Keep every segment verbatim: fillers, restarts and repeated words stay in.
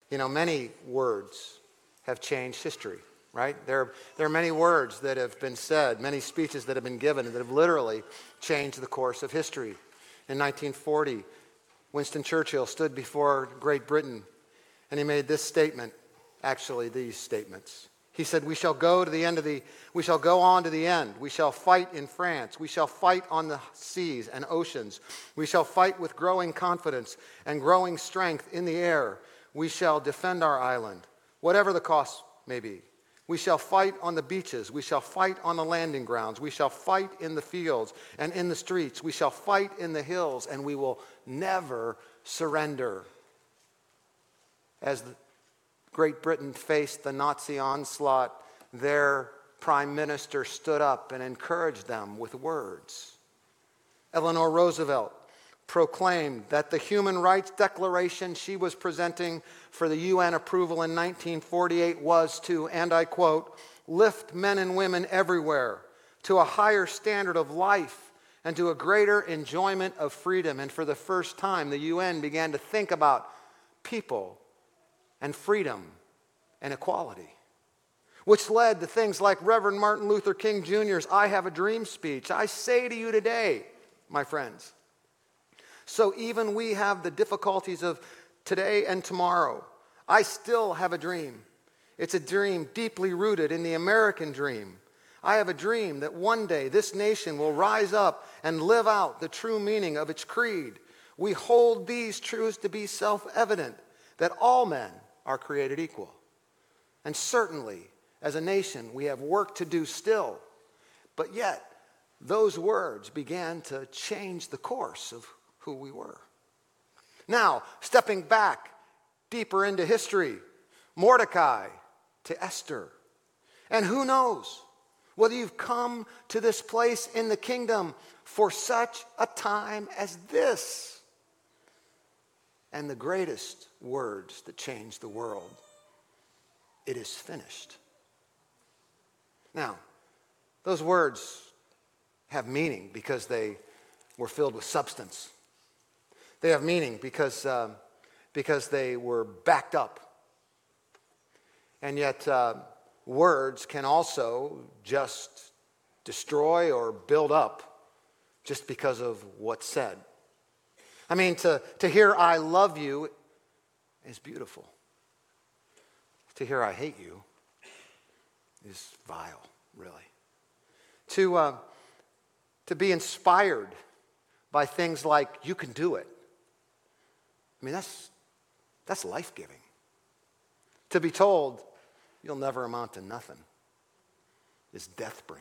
You know, many words have changed history, right? There, there are many words that have been said, many speeches that have been given that have literally changed the course of history. In nineteen forty, Winston Churchill stood before Great Britain and he made this statement, actually these statements. He said, we shall go to the end of the, we shall go on to the end. We shall fight in France. We shall fight on the seas and oceans. We shall fight with growing confidence and growing strength in the air. We shall defend our island, whatever the cost may be. We shall fight on the beaches. We shall fight on the landing grounds. We shall fight in the fields and in the streets. We shall fight in the hills, and we will never surrender. As the Great Britain faced the Nazi onslaught, their prime minister stood up and encouraged them with words. Eleanor Roosevelt proclaimed that the Human Rights Declaration she was presenting for the U N approval in nineteen forty-eight was to, and I quote, lift men and women everywhere to a higher standard of life and to a greater enjoyment of freedom. And for the first time, the U N began to think about people and freedom and equality, which led to things like Reverend Martin Luther King Junior's I Have a Dream speech. I say to you today, my friends, so even we have the difficulties of today and tomorrow, I still have a dream. It's a dream deeply rooted in the American dream. I have a dream that one day this nation will rise up and live out the true meaning of its creed. We hold these truths to be self-evident, that all men are created equal. And certainly, as a nation, we have work to do still. But yet, those words began to change the course of who we were. Now, stepping back deeper into history, Mordecai to Esther. And who knows whether you've come to this place in the kingdom for such a time as this. And the greatest words that changed the world, it is finished. Now, those words have meaning because they were filled with substance. They have meaning because, uh, because they were backed up. And yet, uh, words can also just destroy or build up just because of what's said. I mean, to, to hear I love you is beautiful. To hear I hate you is vile, really. To, uh, to be inspired by things like you can do it. I mean, that's, that's life-giving. To be told you'll never amount to nothing is death-bringing.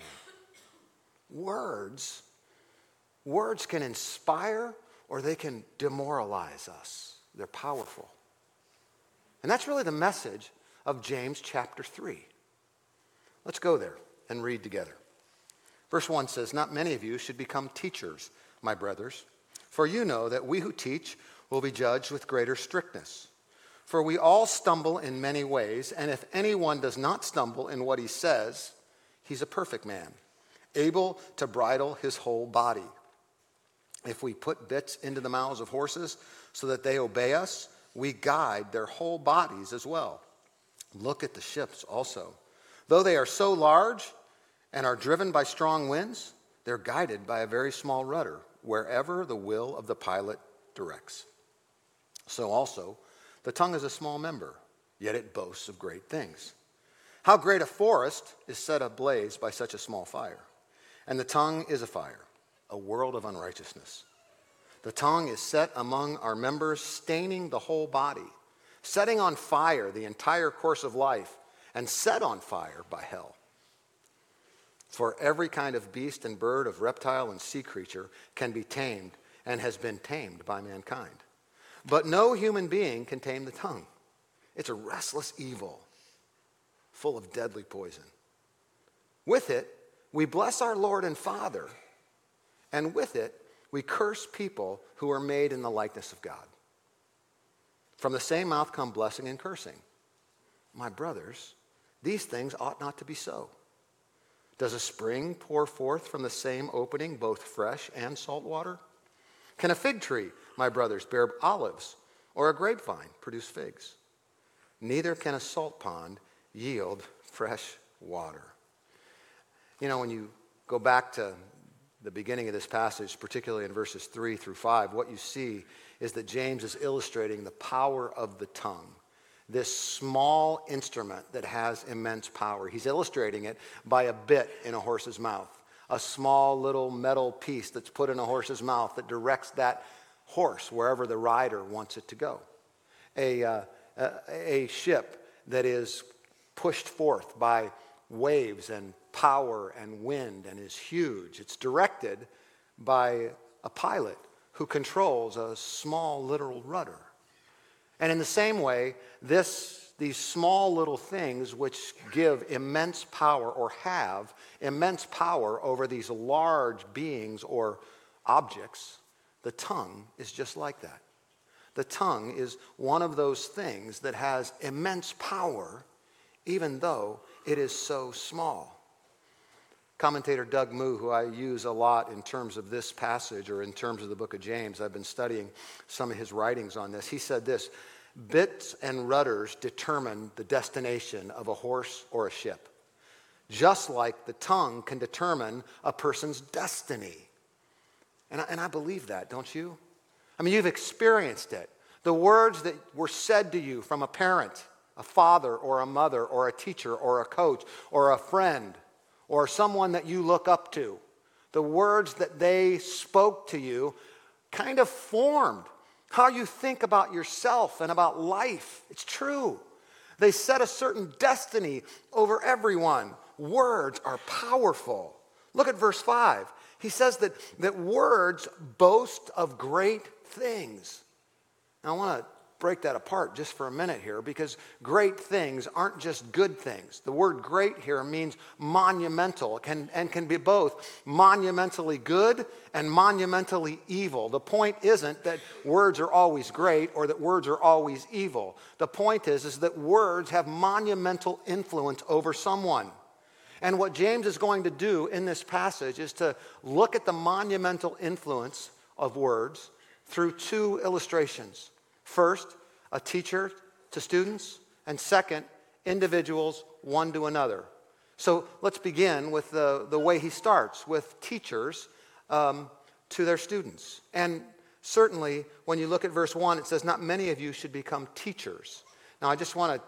Words, words can inspire or they can demoralize us. They're powerful. And that's really the message of James chapter three. Let's go there and read together. Verse one says, not many of you should become teachers, my brothers, for you know that we who teach will be judged with greater strictness. For we all stumble in many ways, and if anyone does not stumble in what he says, he's a perfect man, able to bridle his whole body. If we put bits into the mouths of horses so that they obey us, we guide their whole bodies as well. Look at the ships also. Though they are so large and are driven by strong winds, they're guided by a very small rudder, wherever the will of the pilot directs. So also, the tongue is a small member, yet it boasts of great things. How great a forest is set ablaze by such a small fire. And the tongue is a fire, a world of unrighteousness. The tongue is set among our members, staining the whole body, setting on fire the entire course of life, and set on fire by hell. For every kind of beast and bird, of reptile and sea creature can be tamed and has been tamed by mankind. But no human being can tame the tongue. It's a restless evil, full of deadly poison. With it, we bless our Lord and Father, and with it, we curse people who are made in the likeness of God. From the same mouth come blessing and cursing. My brothers, these things ought not to be so. Does a spring pour forth from the same opening both fresh and salt water? Can a fig tree, my brothers, bear olives, or a grapevine produce figs? neither can a salt pond yield fresh water. You know, when you go back to the beginning of this passage, particularly in verses three through five, what you see is that James is illustrating the power of the tongue, this small instrument that has immense power. He's illustrating it by a bit in a horse's mouth, a small little metal piece that's put in a horse's mouth that directs that horse wherever the rider wants it to go. A, uh, a, a ship that is pushed forth by waves and power and wind and is huge. It's directed by a pilot who controls a small literal rudder. And in the same way, this, these small little things which give immense power or have immense power over these large beings or objects, the tongue is just like that. The tongue is one of those things that has immense power even though it is so small. Commentator Doug Moo, who I use a lot in terms of this passage or in terms of the book of James, I've been studying some of his writings on this. He said this: bits and rudders determine the destination of a horse or a ship, just like the tongue can determine a person's destiny. And I, and I believe that, don't you? I mean, you've experienced it. The words that were said to you from a parent, a father or a mother or a teacher or a coach or a friend, or someone that you look up to, the words that they spoke to you kind of formed how you think about yourself and about life. It's true. They set a certain destiny over everyone. Words are powerful. Look at verse five. He says that, that words boast of great things. Now, I want to break that apart just for a minute here, because great things aren't just good things. The word great here means monumental can, and can be both monumentally good and monumentally evil. The point isn't that words are always great or that words are always evil. The point is, is that words have monumental influence over someone. And what James is going to do in this passage is to look at the monumental influence of words through two illustrations. First, a teacher to students, and second, individuals one to another. So let's begin with the, the way he starts, with teachers um, to their students. And certainly, when you look at verse one, it says, not many of you should become teachers. Now, I just want to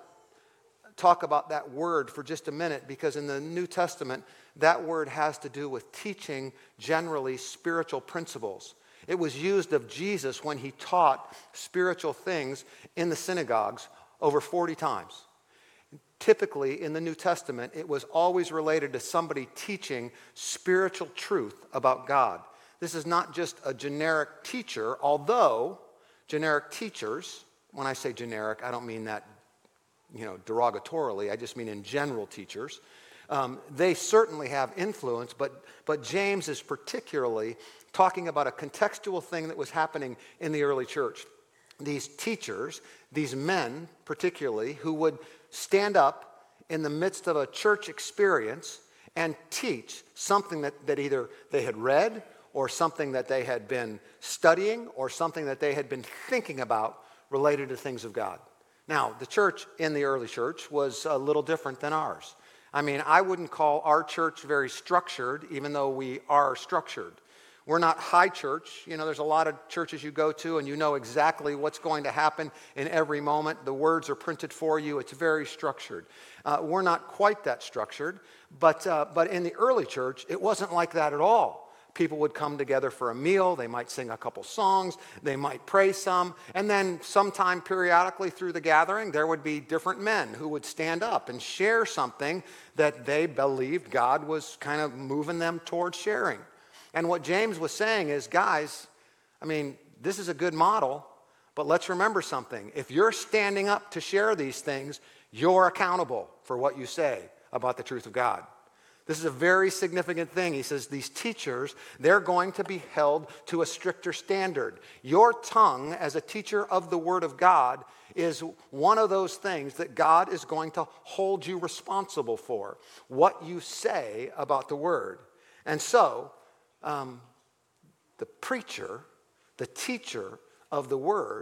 talk about that word for just a minute, because in the New Testament, that word has to do with teaching generally spiritual principles. It was used of Jesus when he taught spiritual things in the synagogues over forty times. Typically, in the New Testament, it was always related to somebody teaching spiritual truth about God. This is not just a generic teacher, although generic teachers, when I say generic, I don't mean that, you know, derogatorily. I just mean in general teachers. Um, they certainly have influence, but, but James is particularly talking about a contextual thing that was happening in the early church. These teachers, these men particularly, who would stand up in the midst of a church experience and teach something that, that either they had read or something that they had been studying or something that they had been thinking about related to things of God. Now, the church in the early church was a little different than ours. I mean, I wouldn't call our church very structured, even though we are structured. We're not high church. You know, there's a lot of churches you go to and you know exactly what's going to happen in every moment. The words are printed for you. It's very structured. Uh, we're not quite that structured, but, uh, but in the early church, it wasn't like that at all. People would come together for a meal. They might sing a couple songs. They might pray some. And then sometime periodically through the gathering, there would be different men who would stand up and share something that they believed God was kind of moving them towards sharing. And what James was saying is, guys, I mean, this is a good model, but let's remember something. If you're standing up to share these things, you're accountable for what you say about the truth of God. This is a very significant thing. He says these teachers, they're going to be held to a stricter standard. Your tongue as a teacher of the Word of God is one of those things that God is going to hold you responsible for, what you say about the Word. And so, um, the preacher, the teacher of the Word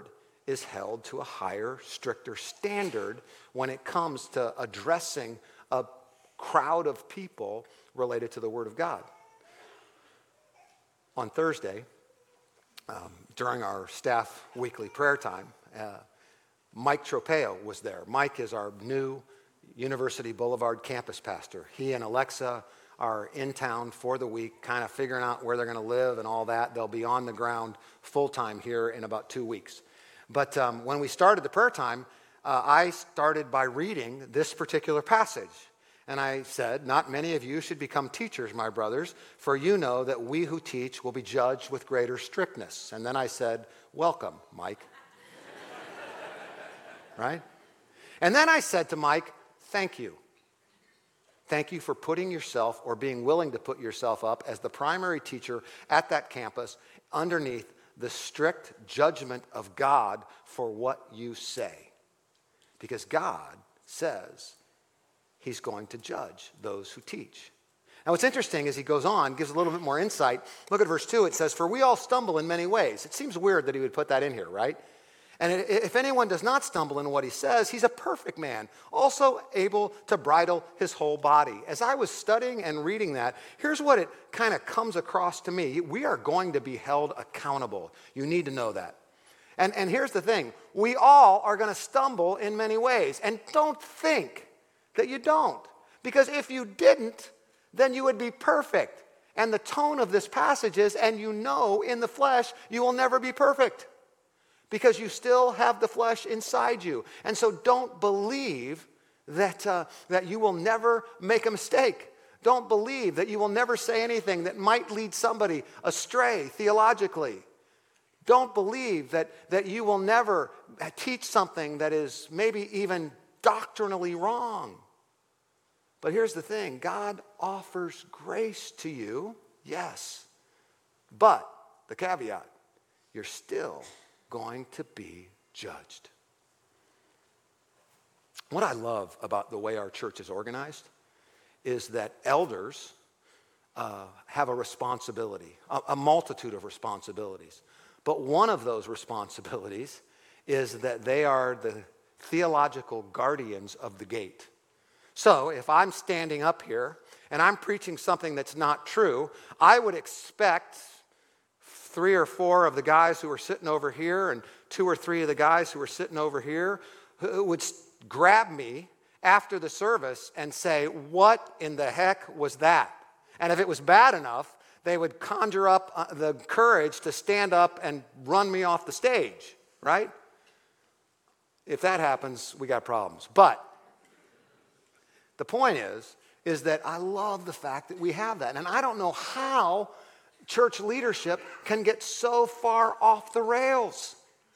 is held to a higher, stricter standard when it comes to addressing a crowd of people related to the Word of God. On Thursday, um, during our staff weekly prayer time, uh, Mike Tropeo was there. Mike is our new University Boulevard campus pastor. He and Alexa are in town for the week, kind of figuring out where they're going to live and all that. They'll be on the ground full-time here in about two weeks. But um, when we started the prayer time, uh, I started by reading this particular passage. And I said, "Not many of you should become teachers, my brothers, for you know that we who teach will be judged with greater strictness." And then I said, "Welcome, Mike." Right? And then I said to Mike, "Thank you. Thank you for putting yourself or being willing to put yourself up as the primary teacher at that campus underneath the strict judgment of God for what you say. Because God says He's going to judge those who teach." Now what's interesting is he goes on, gives a little bit more insight. Look at verse two. It says, "For we all stumble in many ways." It seems weird that he would put that in here, right? "And if anyone does not stumble in what he says, he's a perfect man, also able to bridle his whole body." As I was studying and reading that, here's what it kind of comes across to me. We are going to be held accountable. You need to know that. And, and here's the thing. We all are going to stumble in many ways. And don't think that you don't. Because if you didn't, then you would be perfect. And the tone of this passage is, and you know in the flesh you will never be perfect. Because you still have the flesh inside you. And so don't believe that, uh, that you will never make a mistake. Don't believe that you will never say anything that might lead somebody astray theologically. Don't believe that, that you will never teach something that is maybe even doctrinally wrong. But here's the thing. God offers grace to you, yes. But, the caveat, you're still going to be judged. What I love about the way our church is organized is that elders uh, have a responsibility, a, a multitude of responsibilities. But one of those responsibilities is that they are the theological guardians of the gate. So if I'm standing up here and I'm preaching something that's not true, I would expect three or four of the guys who are sitting over here and two or three of the guys who are sitting over here who would grab me after the service and say, "What in the heck was that?" And if it was bad enough, they would conjure up the courage to stand up and run me off the stage, right? If that happens, we got problems. But the point is, is that I love the fact that we have that. And I don't know how church leadership can get so far off the rails.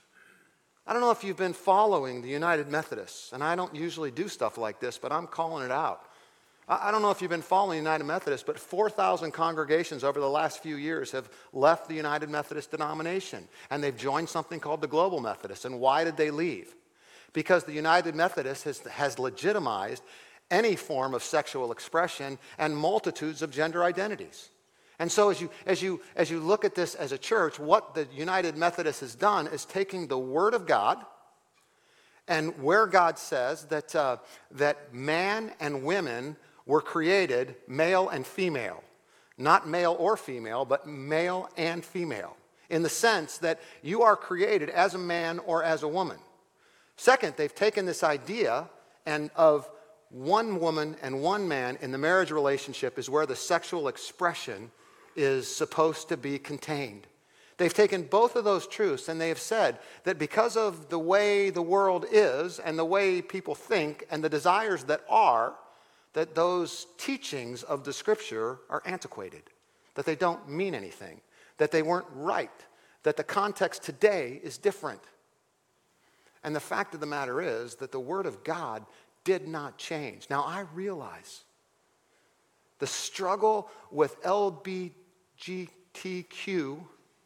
I don't know if you've been following the United Methodists, and I don't usually do stuff like this, but I'm calling it out. I don't know if you've been following the United Methodists, but four thousand congregations over the last few years have left the United Methodist denomination, and they've joined something called the Global Methodists. And why did they leave? Because the United Methodist has, has legitimized any form of sexual expression and multitudes of gender identities. And so as you, as you, as you look at this as a church, what the United Methodist has done is taking the Word of God, and where God says that, uh, that man and women were created male and female. Not male or female, but male and female. In the sense that you are created as a man or as a woman. Second, they've taken this idea and of one woman and one man in the marriage relationship is where the sexual expression is supposed to be contained. They've taken both of those truths and they have said that because of the way the world is and the way people think and the desires that are, that those teachings of the Scripture are antiquated, that they don't mean anything, that they weren't right, that the context today is different. And the fact of the matter is that the Word of God did not change. Now, I realize the struggle with L G B T Q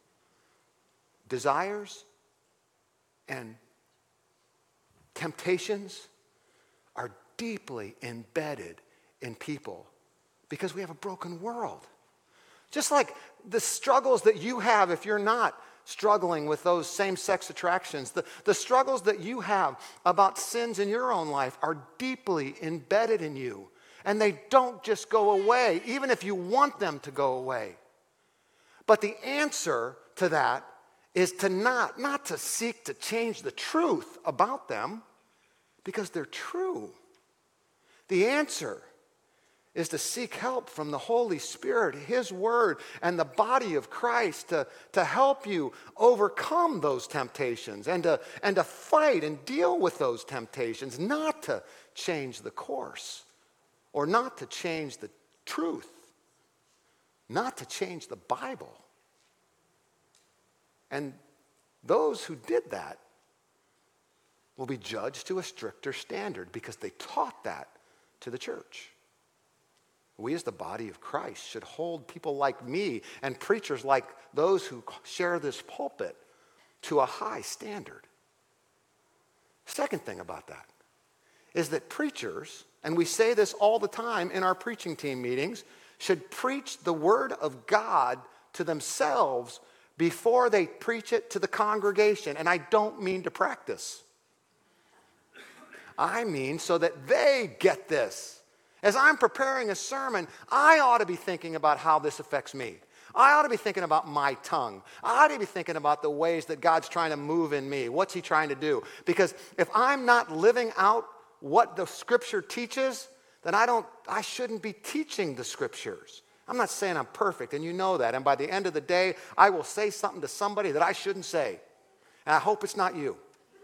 desires and temptations are deeply embedded in people because we have a broken world. Just like the struggles that you have if you're not struggling with those same-sex attractions, the, the struggles that you have about sins in your own life are deeply embedded in you. And they don't just go away, even if you want them to go away. But the answer to that is to not, not to seek to change the truth about them, because they're true. The answer is to seek help from the Holy Spirit, His Word, and the body of Christ to, to help you overcome those temptations and to, and to fight and deal with those temptations, not to change the course or not to change the truth, not to change the Bible. And those who did that will be judged to a stricter standard because they taught that to the church. We as the body of Christ should hold people like me and preachers like those who share this pulpit to a high standard. Second thing about that is that preachers, and we say this all the time in our preaching team meetings, should preach the word of God to themselves before they preach it to the congregation. And I don't mean to practice. I mean so that they get this. As I'm preparing a sermon, I ought to be thinking about how this affects me. I ought to be thinking about my tongue. I ought to be thinking about the ways that God's trying to move in me. What's He trying to do? Because if I'm not living out what the Scripture teaches, then I don't, I shouldn't be teaching the Scriptures. I'm not saying I'm perfect, and you know that. And by the end of the day, I will say something to somebody that I shouldn't say. And I hope it's not you.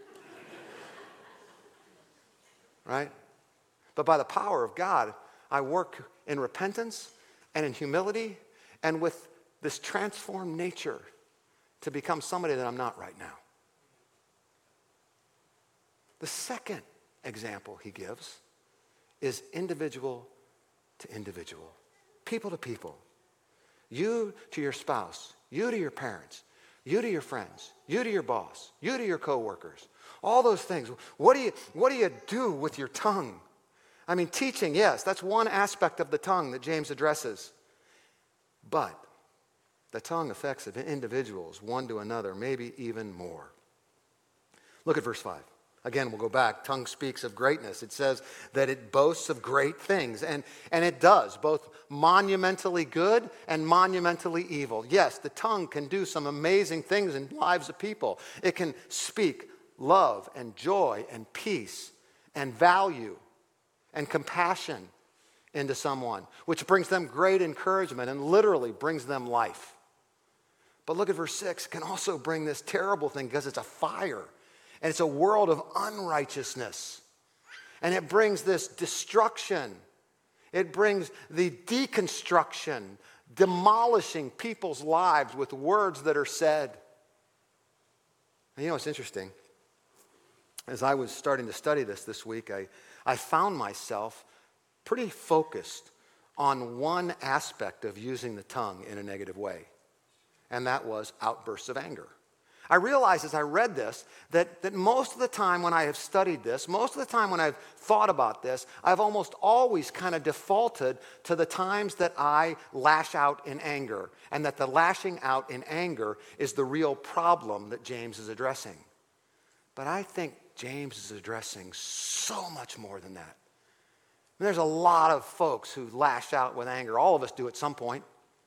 Right? But by the power of God, I work in repentance and in humility and with this transformed nature to become somebody that I'm not right now. The second example he gives is individual to individual, people to people. You to your spouse, you to your parents, you to your friends, you to your boss, you to your coworkers. All those things. What do you, what do you do with your tongue? I mean, teaching, yes, that's one aspect of the tongue that James addresses. But the tongue affects individuals one to another, maybe even more. Look at verse five. Again, we'll go back. Tongue speaks of greatness. It says that it boasts of great things. And, and it does, both monumentally good and monumentally evil. Yes, the tongue can do some amazing things in lives of people. It can speak love and joy and peace and value and compassion into someone, which brings them great encouragement and literally brings them life. But look at verse six. It can also bring this terrible thing because it's a fire and it's a world of unrighteousness. And it brings this destruction. It brings the deconstruction, demolishing people's lives with words that are said. And you know, it's interesting. As I was starting to study this this week, I, I found myself pretty focused on one aspect of using the tongue in a negative way, and that was outbursts of anger. I realized as I read this that, that most of the time when I have studied this, most of the time when I've thought about this, I've almost always kind of defaulted to the times that I lash out in anger, and that the lashing out in anger is the real problem that James is addressing. But I think James is addressing so much more than that. And there's a lot of folks who lash out with anger. All of us do at some point.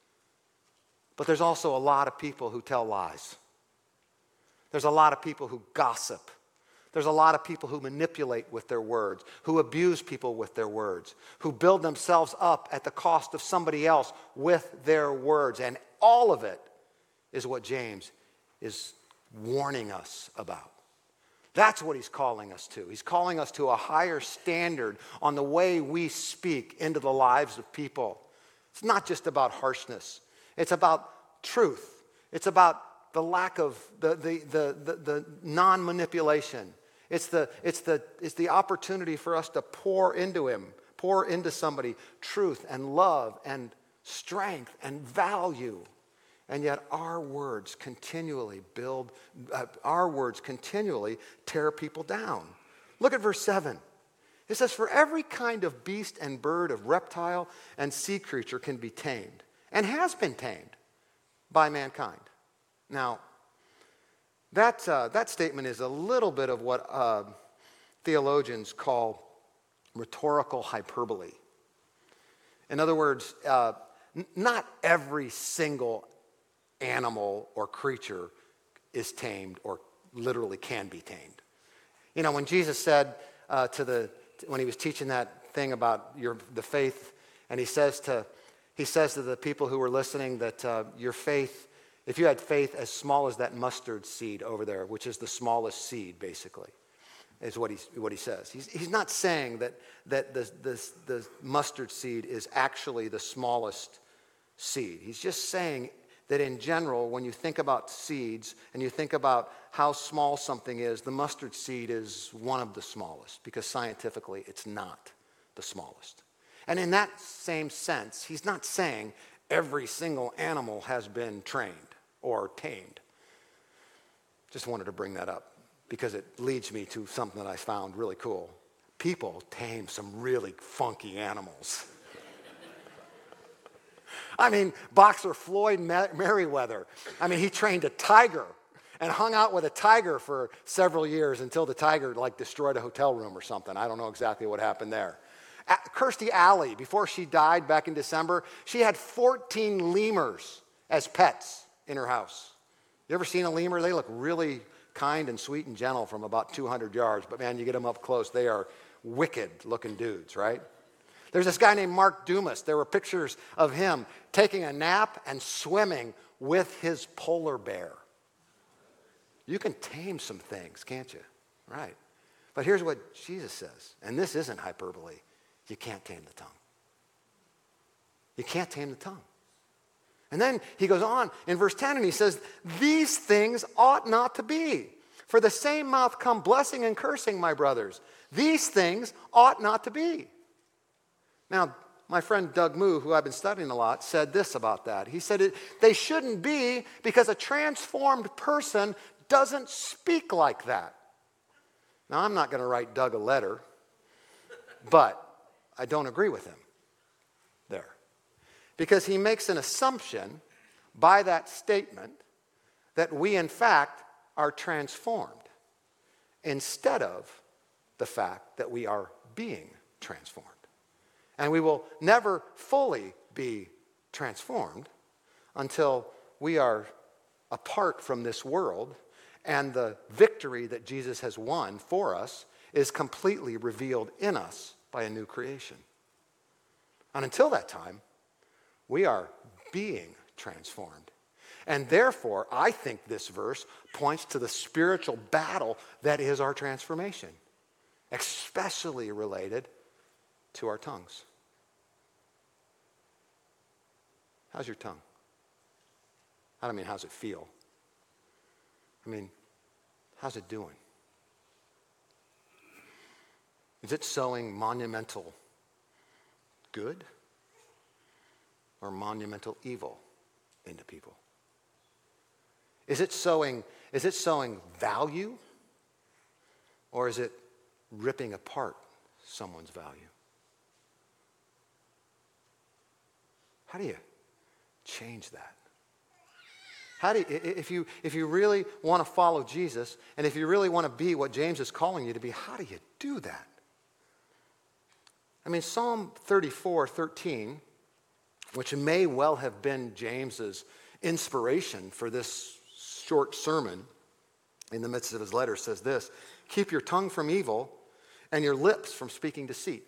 But there's also a lot of people who tell lies. There's a lot of people who gossip. There's a lot of people who manipulate with their words, who abuse people with their words, who build themselves up at the cost of somebody else with their words. And all of it is what James is warning us about. That's what he's calling us to. He's calling us to a higher standard on the way we speak into the lives of people. It's not just about harshness. It's about truth. It's about the lack of, the, the, the, the, the non-manipulation. It's the, it's, the, it's the opportunity for us to pour into him, pour into somebody truth and love and strength and value. And yet our words continually build, uh, our words continually tear people down. Look at verse seven. It says, for every kind of beast and bird, of reptile and sea creature can be tamed, and has been tamed by mankind. Now, That, uh, that statement is a little bit of what uh, theologians call rhetorical hyperbole. In other words, uh, n- not every single animal or creature is tamed or literally can be tamed. You know, when Jesus said uh, to the, when he was teaching that thing about your, the faith, and he says to, he says to the people who were listening that uh, your faith, if you had faith as small as that mustard seed over there, which is the smallest seed, basically, is what he, what he says. He's, he's not saying that, that the, the, the mustard seed is actually the smallest seed. He's just saying that in general, when you think about seeds and you think about how small something is, the mustard seed is one of the smallest, because scientifically it's not the smallest. And in that same sense, he's not saying every single animal has been trained or tamed. Just wanted to bring that up because it leads me to something that I found really cool. People tame some really funky animals. I mean, boxer Floyd Merriweather, I mean, he trained a tiger and hung out with a tiger for several years until the tiger, like, destroyed a hotel room or something. I don't know exactly what happened there. Kirstie Alley, before she died back in December, she had fourteen lemurs as pets in her house. You ever seen a lemur? They look really kind and sweet and gentle from about two hundred yards, but man, you get them up close, they are wicked-looking dudes, right? There's this guy named Mark Dumas. There were pictures of him taking a nap and swimming with his polar bear. You can tame some things, can't you? Right. But here's what Jesus says, and this isn't hyperbole. You can't tame the tongue. You can't tame the tongue. And then he goes on in verse ten and he says, these things ought not to be. For the same mouth come blessing and cursing, my brothers. These things ought not to be. Now, my friend Doug Moo, who I've been studying a lot, said this about that. He said it, they shouldn't be because a transformed person doesn't speak like that. Now, I'm not going to write Doug a letter, but I don't agree with him there. Because he makes an assumption by that statement that we, in fact, are transformed instead of the fact that we are being transformed. And we will never fully be transformed until we are apart from this world and the victory that Jesus has won for us is completely revealed in us by a new creation. And until that time, we are being transformed. And therefore, I think this verse points to the spiritual battle that is our transformation, especially related to our tongues. How's your tongue? I don't mean, how's it feel? I mean, how's it doing? Is it sowing monumental good or monumental evil into people? Is it sowing, is it sowing value or is it ripping apart someone's value? How do you change that? How do you, if you if you really want to follow Jesus and if you really want to be what James is calling you to be, how do you do that? I mean, Psalm thirty-four thirteen, which may well have been James's inspiration for this short sermon in the midst of his letter, says this: keep your tongue from evil and your lips from speaking deceit.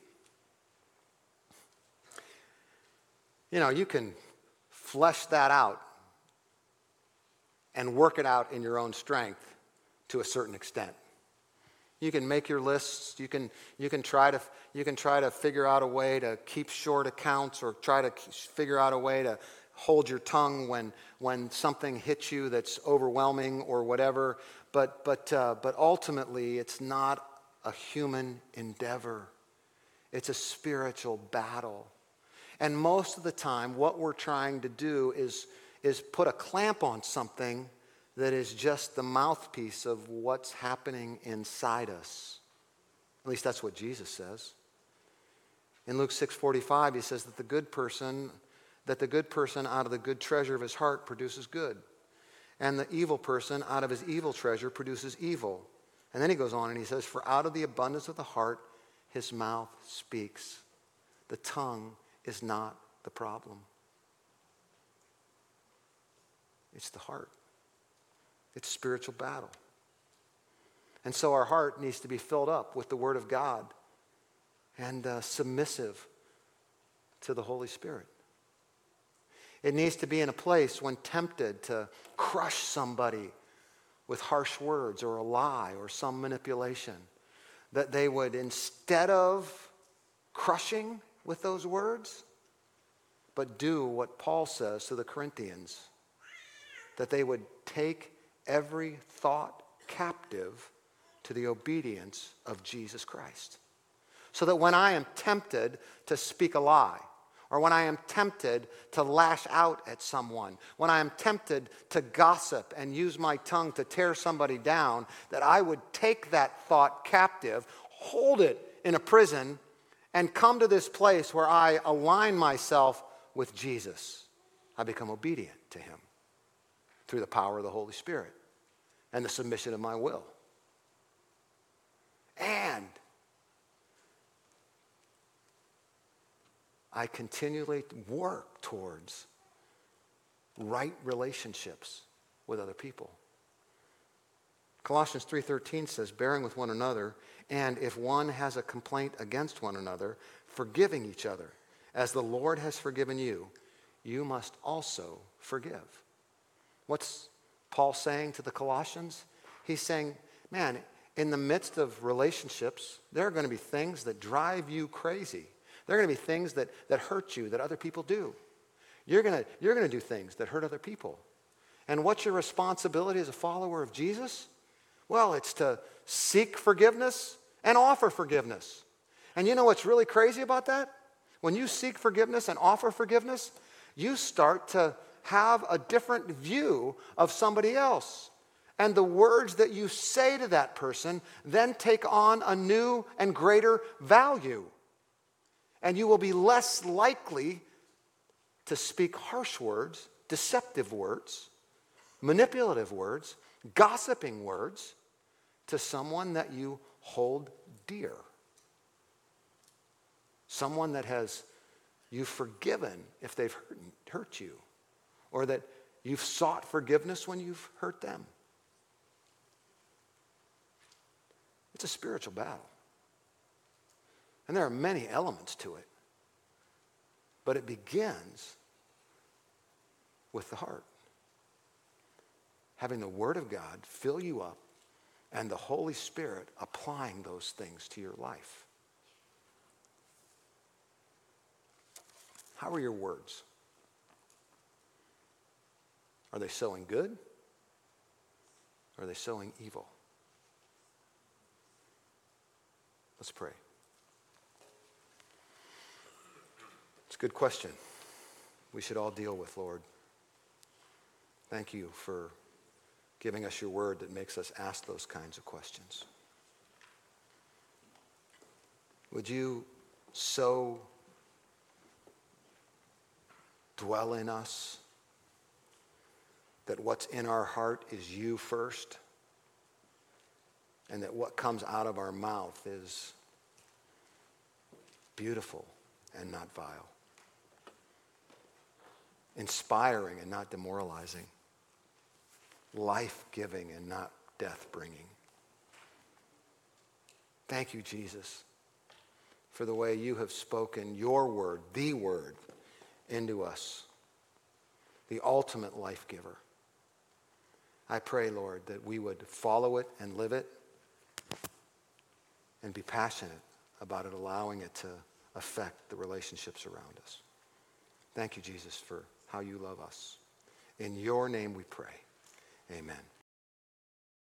You know, you can flesh that out and work it out in your own strength to a certain extent. You can make your lists. You can you can try to you can try to figure out a way to keep short accounts, or try to figure out a way to hold your tongue when when something hits you that's overwhelming or whatever. But but uh, but ultimately, it's not a human endeavor. It's a spiritual battle. And most of the time, what we're trying to do is, is put a clamp on something that is just the mouthpiece of what's happening inside us. At least that's what Jesus says. In Luke six forty-five, he says that the good person, that the good person out of the good treasure of his heart produces good. And the evil person out of his evil treasure produces evil. And then he goes on and he says, for out of the abundance of the heart, his mouth speaks. The tongue is not the problem. It's the heart. It's spiritual battle. And so our heart needs to be filled up with the Word of God and uh, submissive to the Holy Spirit. It needs to be in a place when tempted to crush somebody with harsh words or a lie or some manipulation, that they would, instead of crushing with those words, but do what Paul says to the Corinthians, that they would take every thought captive to the obedience of Jesus Christ. So that when I am tempted to speak a lie, or when I am tempted to lash out at someone, when I am tempted to gossip and use my tongue to tear somebody down, that I would take that thought captive, hold it in a prison, and come to this place where I align myself with Jesus. I become obedient to him through the power of the Holy Spirit and the submission of my will. And I continually work towards right relationships with other people. Colossians three thirteen says, bearing with one another, and if one has a complaint against one another, forgiving each other. As the Lord has forgiven you, you must also forgive. What's Paul saying to the Colossians? He's saying, man, in the midst of relationships, there are going to be things that drive you crazy. There are going to be things that, that hurt you that other people do. You're going to, you're going to do things that hurt other people. And what's your responsibility as a follower of Jesus? Well, it's to seek forgiveness and offer forgiveness. And you know what's really crazy about that? When you seek forgiveness and offer forgiveness, you start to have a different view of somebody else. And the words that you say to that person then take on a new and greater value. And you will be less likely to speak harsh words, deceptive words, manipulative words, gossiping words to someone that you hold dear. Someone that has you've forgiven if they've hurt, hurt you, or that you've sought forgiveness when you've hurt them. It's a spiritual battle. And there are many elements to it. But it begins with the heart. Having the Word of God fill you up and the Holy Spirit applying those things to your life. How are your words? Are they sowing good? Or are they sowing evil? Let's pray. It's a good question we should all deal with, Lord. Thank you for giving us your word that makes us ask those kinds of questions. Would you so dwell in us that what's in our heart is you first, and that what comes out of our mouth is beautiful and not vile, inspiring and not demoralizing, life-giving and not death-bringing. Thank you, Jesus, for the way you have spoken your word, the word, into us, the ultimate life-giver. I pray, Lord, that we would follow it and live it and be passionate about it, allowing it to affect the relationships around us. Thank you, Jesus, for how you love us. In your name we pray. Amen.